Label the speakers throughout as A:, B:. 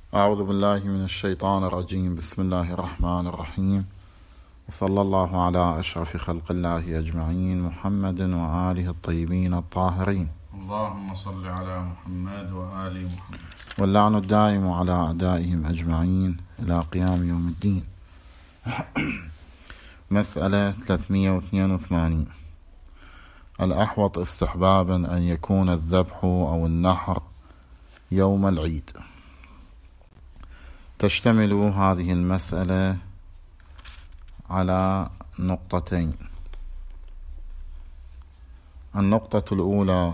A: أعوذ بالله من الشيطان الرجيم. بسم الله الرحمن الرحيم، وصلى الله على أشرف خلق الله أجمعين، محمد وآله الطيبين الطاهرين.
B: اللهم صل على محمد وآل محمد،
A: واللعن الدائم على أعدائهم أجمعين إلى قيام يوم الدين. مسألة 382: الأحوط استحبابا أن يكون الذبح أو النحر يوم العيد. تشتمل هذه المسألة على نقطتين. النقطة الأولى: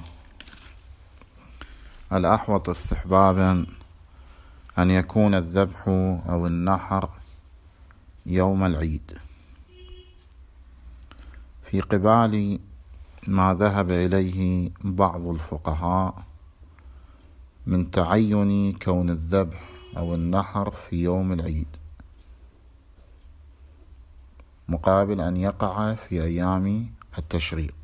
A: الأحوط استحبابا أن يكون الذبح أو النحر يوم العيد، في قبال ما ذهب إليه بعض الفقهاء من تعين كون الذبح أو النحر في يوم العيد، مقابل أن يقع في أيام التشريق.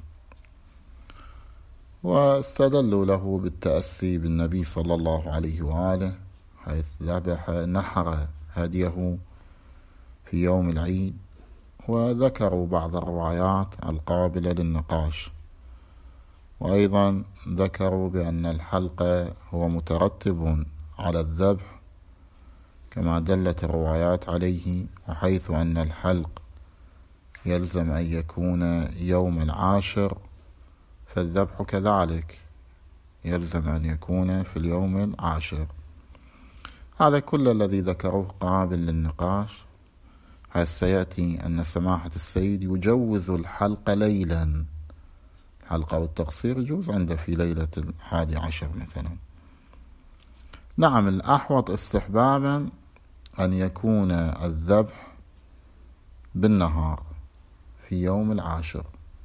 A: واستدلوا له بالتأسي بالنبي صلى الله عليه وآله، حيث نحر هديه في يوم العيد، وذكروا بعض الروايات القابلة للنقاش، وأيضا ذكروا بأن الحلق هو مترتب على الذبح كما دلت الروايات عليه، وحيث أن الحلق يلزم أن يكون يوم العاشر، فالذبح كذلك يلزم أن يكون في اليوم العاشر. هذا كل الذي ذكروه قابل للنقاش، حيث سيأتي أن سماحة السيد يجوز الحلق ليلا، الحلقة والتقصير يجوز عنده في ليلة 11 مثلا. نعم، الأحوط استحبابا أن يكون الذبح بالنهار في يوم العاشر،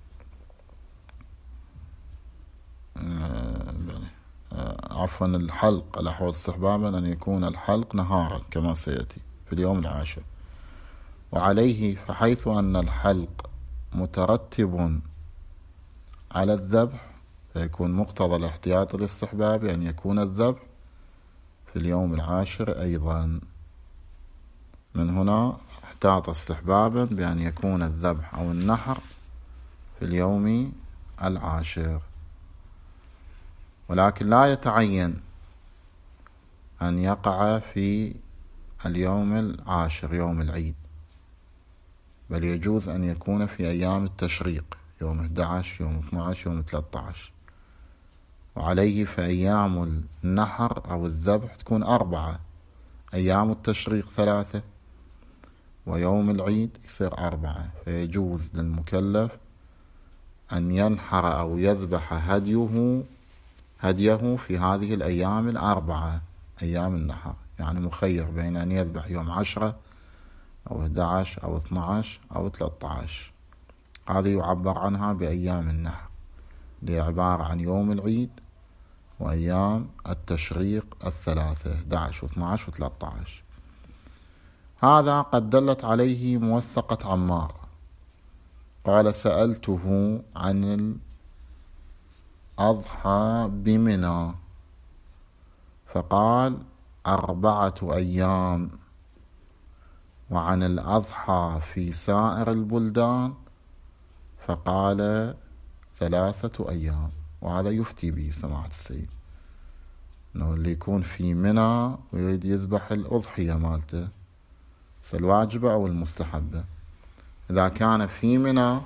A: عفوا الحلق الأحوط استحبابا أن يكون الحلق نهارا كما سيأتي في اليوم العاشر. وعليه فحيث أن الحلق مترتب على الذبح، فيكون مقتضى الاحتياط الاستحبابي أن يكون الذبح في اليوم العاشر أيضا. من هنا احتاط استحبابا بأن يكون الذبح أو النحر في اليوم العاشر، ولكن لا يتعين أن يقع في اليوم العاشر يوم العيد، بل يجوز أن يكون في أيام التشريق، يوم 11 يوم 12 يوم 13. وعليه فأيام النحر أو الذبح تكون 4، أيام التشريق 3، ويوم العيد يصير 4. فيجوز للمكلف أن ينحر أو يذبح هديه في هذه الأيام 4 أيام النحر، يعني مخير بين أن يذبح يوم 10 أو 11 أو 12 أو 13. هذه يعبر عنها بأيام النحر، اللي عبارة عن يوم العيد وأيام التشريق 3، 11 و12 و13. هذا قد دلت عليه موثقة عمار، قال: سألته عن الأضحى بمنى فقال 4 أيام، وعن الأضحى في سائر البلدان فقال 3 أيام. وهذا يفتي به سماحة السيد، أنه اللي يكون في منى ويريد يذبح الأضحية مالته، الواجبة أو المستحبة، إذا كان في منى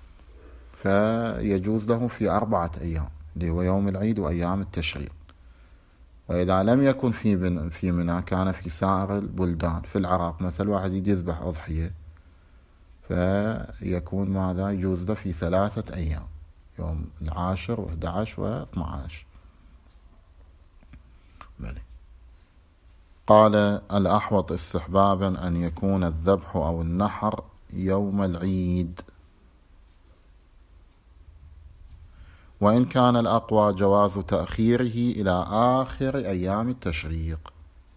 A: فيجوز له في 4 أيام، اللي هو يوم العيد وأيام التشريق. وإذا لم يكن في منى كان في سائر البلدان. في العراق مثل واحد يذبح أضحية، فيكون ماذا يجوز له في 3 أيام، يوم 10 و11 و12. قال: الأحوط استحبابا أن يكون الذبح أو النحر يوم العيد، وإن كان الأقوى جواز تأخيره إلى آخر أيام التشريق.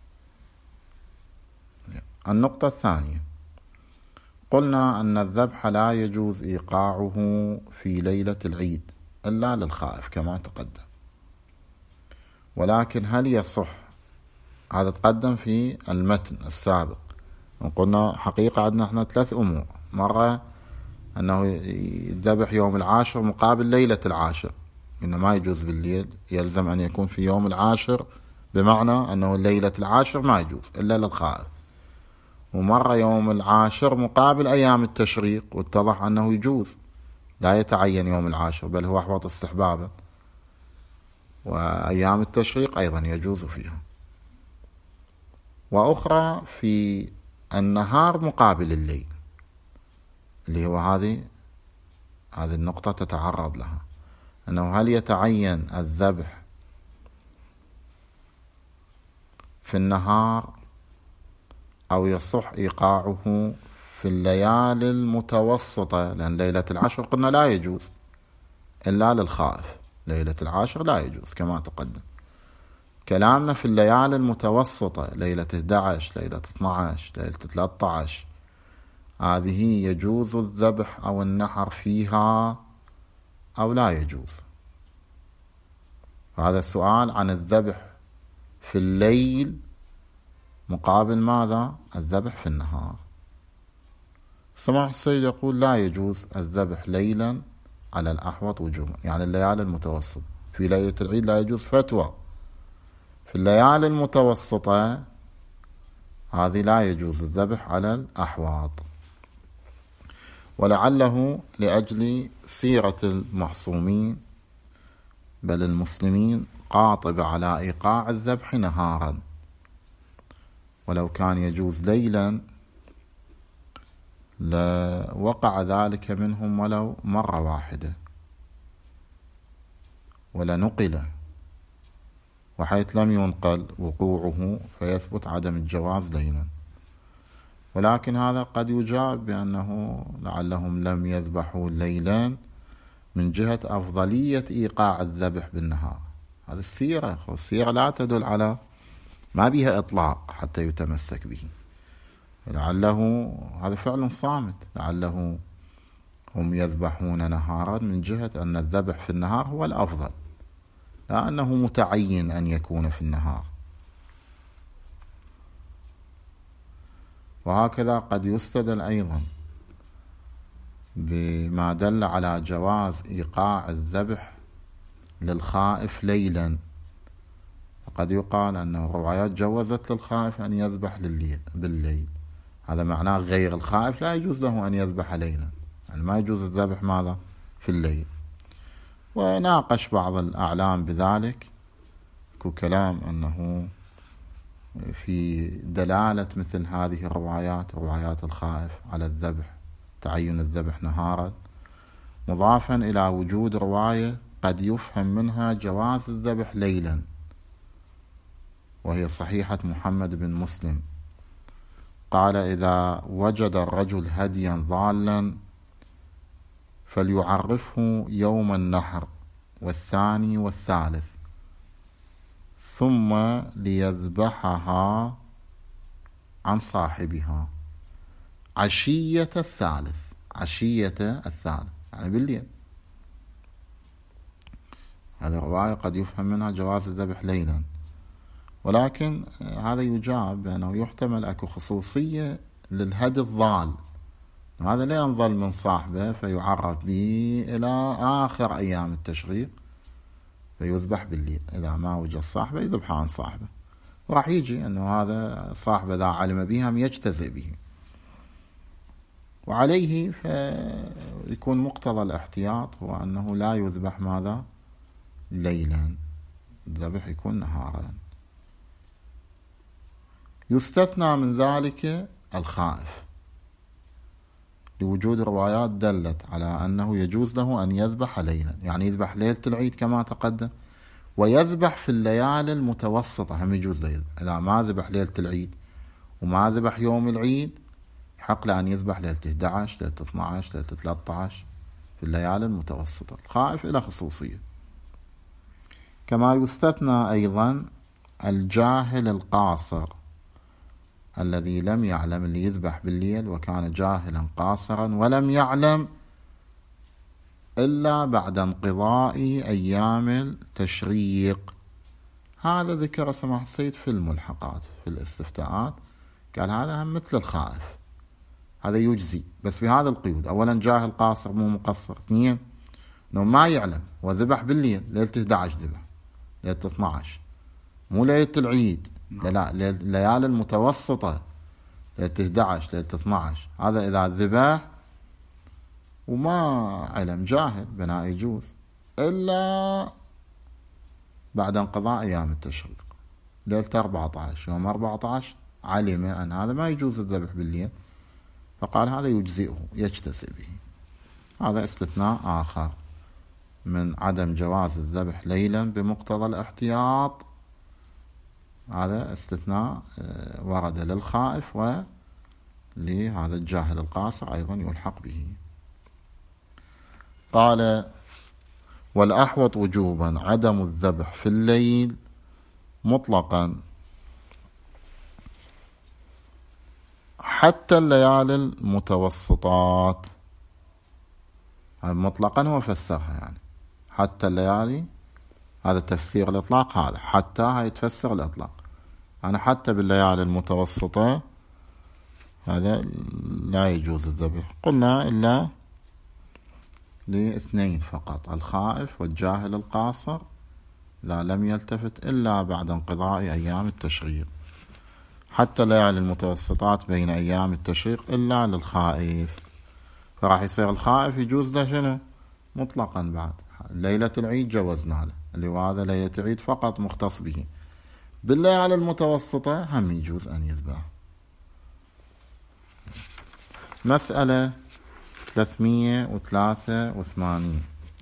A: النقطة الثانية: قلنا أن الذبح لا يجوز إيقاعه في ليلة العيد إلا للخائف كما تقدم، ولكن هل يصح هذا تقدم في المتن السابق. وقلنا حقيقة عندنا احنا 3 أمور. مرة أنه يذبح يوم العاشر مقابل ليلة العاشر، إنه ما يجوز بالليل، يلزم أن يكون في يوم العاشر، بمعنى أنه ليلة العاشر ما يجوز إلا للخائف. ومرة يوم العاشر مقابل أيام التشريق، واتضح أنه يجوز، لا يتعين يوم العاشر بل هو أحوط استحبابا، وأيام التشريق أيضا يجوز فيها. وأخرى في النهار مقابل الليل، اللي هو هذه النقطة تتعرض لها، أنه هل يتعين الذبح في النهار أو يصح إيقاعه في الليالي المتوسطة، لأن ليلة العاشر قلنا لا يجوز إلا للخائف، ليلة العاشر لا يجوز كما تقدم. كلامنا في الليالي المتوسطة، ليلة 11، ليلة 12، ليلة 13، هذه يجوز الذبح أو النحر فيها أو لا يجوز. هذا السؤال عن الذبح في الليل مقابل ماذا؟ الذبح في النهار. سماحة السيد يقول لا يجوز الذبح ليلا على الأحوط وجوبا، يعني الليالي المتوسط. في ليلة العيد لا يجوز فتوى، في الليالي المتوسطة هذه لا يجوز الذبح على الأحواط. ولعله لأجل سيرة المعصومين بل المسلمين قاطبة على إيقاع الذبح نهارا، ولو كان يجوز ليلا لوقع ذلك منهم ولو مرة واحدة ولنقل، وحيث لم ينقل وقوعه فيثبت عدم الجواز ليلا. ولكن هذا قد يجاب بأنه لعلهم لم يذبحوا ليلا من جهة أفضلية إيقاع الذبح بالنهار. هذا السيرة، السيرة لا تدل على، ما بها إطلاق حتى يتمسك به. لعله هذا فعل صامت، لعله هم يذبحون نهارا من جهة أن الذبح في النهار هو الأفضل، لا أنه متعين أن يكون في النهار. وهكذا قد يستدل أيضا بما دل على جواز إيقاع الذبح للخائف ليلا. فقد يقال أن الروايات جوزت للخائف أن يذبح بالليل، هذا معناه غير الخائف لا يجوز له أن يذبح ليلا، يعني ما يجوز الذبح ماذا؟ في الليل. وناقش بعض الأعلام بذلك، كلام أنه في دلالة مثل هذه الروايات، روايات الخائف على الذبح، تعين الذبح نهارا، مضافا إلى وجود رواية قد يفهم منها جواز الذبح ليلا، وهي صحيحة محمد بن مسلم، قال إذا وجد الرجل هديا ضالا فليعرفه يوم النحر والثاني والثالث، ثم ليذبحها عن صاحبها عشية الثالث، عشية الثالث يعني بالليل. هذه رواية قد يفهم منها جواز الذبح ليلا، ولكن هذا يجاب بأنه يحتمل أكو خصوصية للهدي الضال، هذا لا ينظل من صاحبه فيعرف به إلى آخر أيام التشريق فيذبح بالليل، إذا ما وجد صاحبه يذبح عن صاحبه، وراح يجي أنه هذا صاحبه ذا علم بهم يجتزئ به، وعليه فيكون مقتضى الاحتياط هو أنه لا يذبح ماذا؟ ليلا، الذبح يكون نهارا. يستثنى من ذلك الخائف لوجود روايات دلت على أنه يجوز له أن يذبح ليلا، يعني يذبح ليلة العيد كما تقدم، ويذبح في الليالي المتوسطة هم يجوز له. إذا ما ذبح ليلة العيد وما ذبح يوم العيد حق له أن يذبح ليلة 11، ليلة 12، ليلة 13 في الليالي المتوسطة. الخائف إلى خصوصية. كما يستثنى أيضا الجاهل القاصر الذي لم يعلم، اللي يذبح بالليل وكان جاهلا قاصرا ولم يعلم إلا بعد انقضاء أيام التشريق، هذا ذكر سماحة السيد في الملحقات في الاستفتاءات، قال هذا هم مثل الخائف، هذا يجزي بس بهذا القيود: أولا جاهل قاصر مو مقصر، اثنين انه ما يعلم وذبح بالليل ليلة 11 ذبح، ليلة 12 مو ليلة العيد، لا ليالي المتوسطة، ليلة 11 ليلة 12، هذا إذا ذبح وما علم جاهل بناء يجوز، إلا بعد انقضاء أيام التشريق ليلة 14 يوم 14 علم أن هذا ما يجوز الذبح بالليل، فقال هذا يجزئه يجتزئ به. هذا استثناء آخر من عدم جواز الذبح ليلا بمقتضى الاحتياط، هذا استثناء ورد للخائف ولهذا الجاهل القاصر أيضا يلحق به. قال: والأحوط وجوبا عدم الذبح في الليل مطلقا حتى الليالي المتوسطات. مطلقا هو فسرها يعني حتى الليالي، هذا تفسير الإطلاق، هذا حتى هاي تفسر الإطلاق، يعني حتى بالليالي المتوسطة هذا لا يجوز الذبح. قلنا إلا لاثنين فقط: الخائف والجاهل القاصر، لا لم يلتفت إلا بعد انقضاء أيام التشريق. حتى الليالي المتوسطات بين أيام التشريق إلا للخائف، فراح يصير الخائف يجوز له شنو؟ مطلقا. بعد ليلة العيد جوزنا له، اللي هو هذا ليلة العيد فقط مختص به. بالليالي المتوسطة هم يجوز أن يذبح. مسألة 383: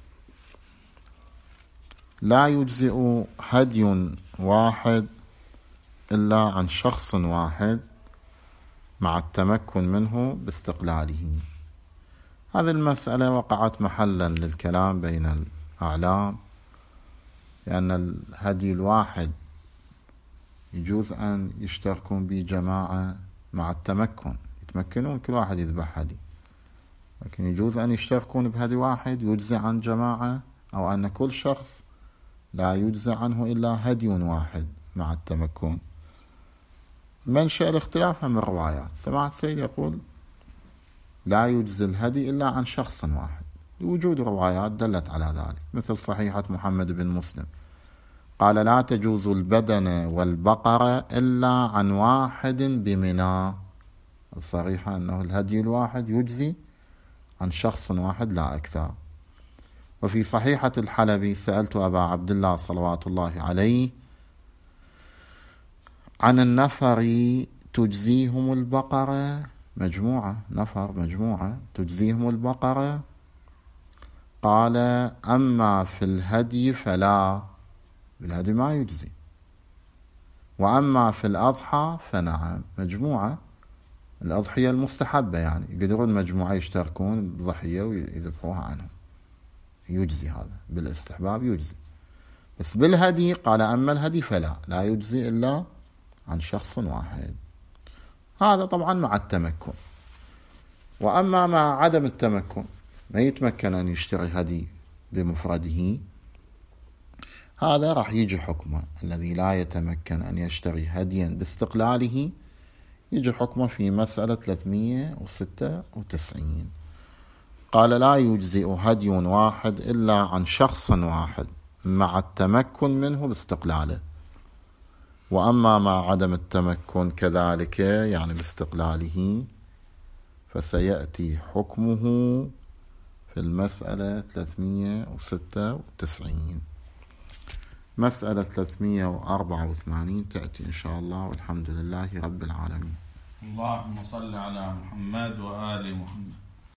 A: لا يجزئ هدي واحد إلا عن شخص واحد مع التمكن منه باستقلاله. هذه المسألة وقعت محلا للكلام بين الأعلام، لأن الهدي الواحد يجوز أن يشتركون بجماعة مع التمكن، يتمكنون كل واحد يذبح هدي، لكن يجوز أن يشتركون بهدي واحد يجزي عن جماعة، أو أن كل شخص لا يجزى عنه إلا هدي واحد مع التمكن. منشأ الاختلاف من الروايات. سماحة السيد يقول لا يجزي الهدي إلا عن شخص واحد، وجود روايات دلت على ذلك، مثل صحيحة محمد بن مسلم قال: لا تجوز البدن والبقرة إلا عن واحد بمنى. الصريحة أنه الهدي الواحد يجزي عن شخص واحد لا أكثر. وفي صحيحة الحلبي: سألت أبا عبد الله صلوات الله عليه عن النفر تجزيهم البقرة، مجموعة نفر مجموعة تجزيهم البقرة، قال: أما في الهدي فلا، بالهدي ما يجزي، وأما في الأضحى فنعم. مجموعة الأضحية المستحبة يعني يقدرون مجموعة يشتركون بالضحية ويذبحوها عنهم، يجزي هذا بالاستحباب يجزي. بس بالهدي قال: أما الهدي فلا، لا يجزي إلا عن شخص واحد. هذا طبعا مع التمكن. وأما مع عدم التمكن، ما يتمكن أن يشتري هدي بمفرده، هذا راح يجي حكمه. الذي لا يتمكن أن يشتري هديا باستقلاله يجي حكمه في مسألة 396. قال: لا يجزئ هدي واحد إلا عن شخص واحد مع التمكن منه باستقلاله. وأما مع عدم التمكن كذلك يعني باستقلاله فسيأتي حكمه في المسألة 396. مسألة 384 تأتي إن شاء الله، والحمد لله رب العالمين.
B: اللهم صل على محمد وآل محمد.